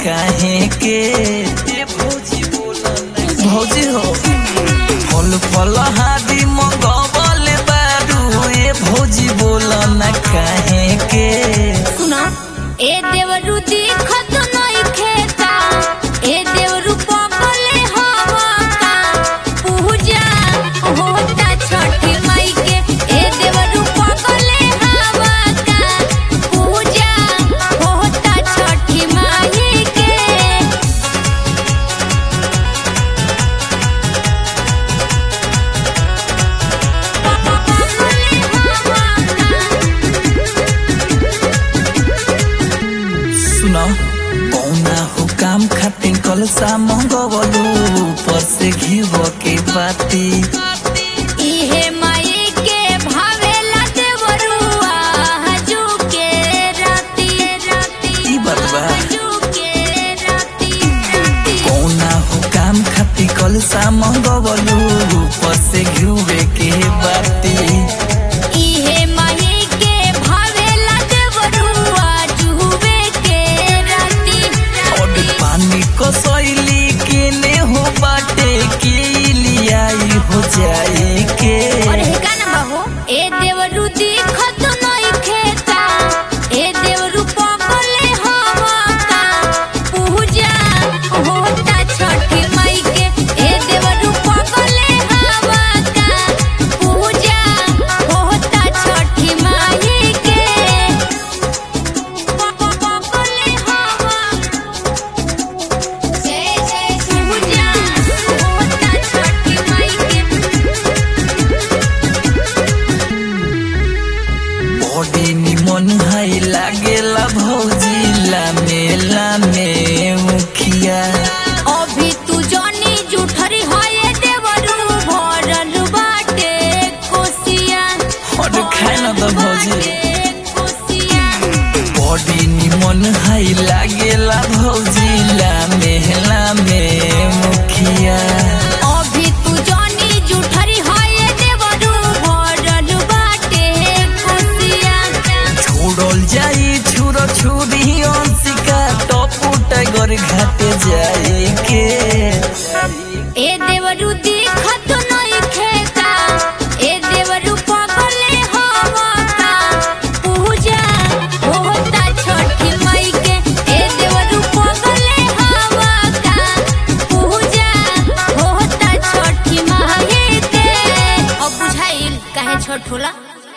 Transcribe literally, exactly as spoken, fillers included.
काहे के भौजी भौजी हो फल फल हादी मंगवल बारू ए भौजी बोल न काहे के सुना ए देवरु दिखत नहीं खेता ए देवरु पगले हवा का पूजा होता छठी माई के ए देवरु पगले हवा का पूजा होता छठी माई के सुनो कौना हो काम खातिर कलसा मंगवलू ऊपर से घीव के बाती इहे माई के भावेला देवरुआ हजू के राती राती ई बात बा हजू के राती राती कौना हो काम खातिर कलसा मंगवलू ऊपर से घीव के बाती इहे माई के भावेला देवरुआ जुवे के राती और पानी को सोइली केने हो बाटे के लियाई हो जाए के और हे गाना बाहो ए देवरु दिखत नहीं खेता ए देवरु पगले हवा का पूजा होता छठी माई के ए देवरु पगले हवा का पूजा होता छठी माई के पगले हवा जय जय पूजा होता छठी माई के बॉडी निमन हाई लागेला भौजी लामे लामे मुखिया अभी तू जानी जुठरी होए देवरु भरल बाटे कोसिया और खाए न तो भौजी बाटे कोसिया बॉडी निमन हाई लागेला भौजी लामे लामे मुखिया अभी तू जानी जुठरी होए देवरु भरल बाटे कोसिया छोड़ल जाई छुरो छुरी अंशिका टपू टाइगर घाटे जाए के ए देवरु दिखत नहीं खेता ए देवरु पगले हवा का पूजा होता छठी माई के ए देवरु पगले हवा का पूजा होता छठी माई के अब बुझाइल काहे छोट होला।